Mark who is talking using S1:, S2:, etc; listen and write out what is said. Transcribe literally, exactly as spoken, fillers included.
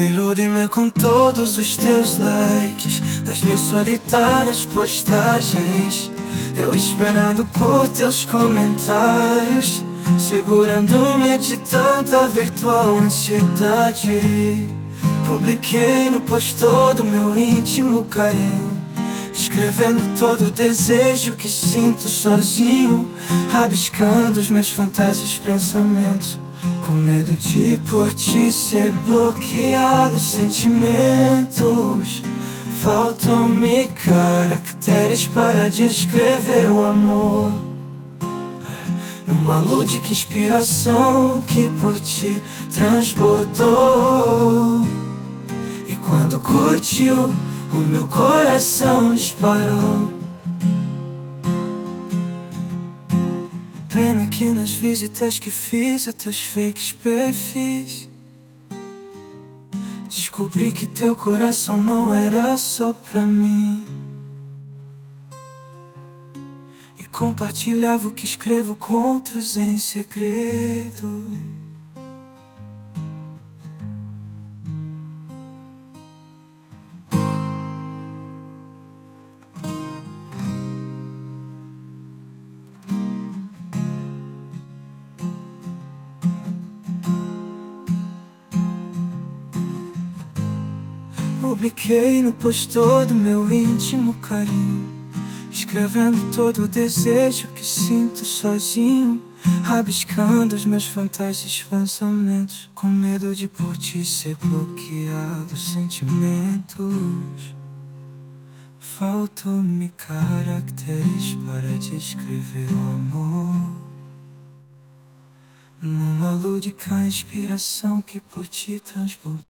S1: Ilude-me com todos os teus likes das minhas solitárias postagens, eu esperando por teus comentários, segurando-me de tanta virtual ansiedade. Publiquei no post todo meu íntimo carinho, escrevendo todo o desejo que sinto sozinho, rabiscando os meus fantásticos pensamentos, com medo de por ti ser bloqueado. Sentimentos, faltam-me caracteres para descrever o amor, numa lúdica inspiração que por ti transbordou. E quando curtiu, o meu coração disparou. Pena que nas visitas que fiz a teus fakes perfis, descobri que teu coração não era só pra mim, e compartilhava o que escrevo com outros em segredo. Publiquei no post todo meu íntimo carinho, escrevendo todo o desejo que sinto sozinho, rabiscando os meus fantásticos pensamentos, com medo de por ti ser bloqueado. Sentimentos, faltam-me caracteres para descrever o amor, numa lúdica inspiração que por ti transbordou.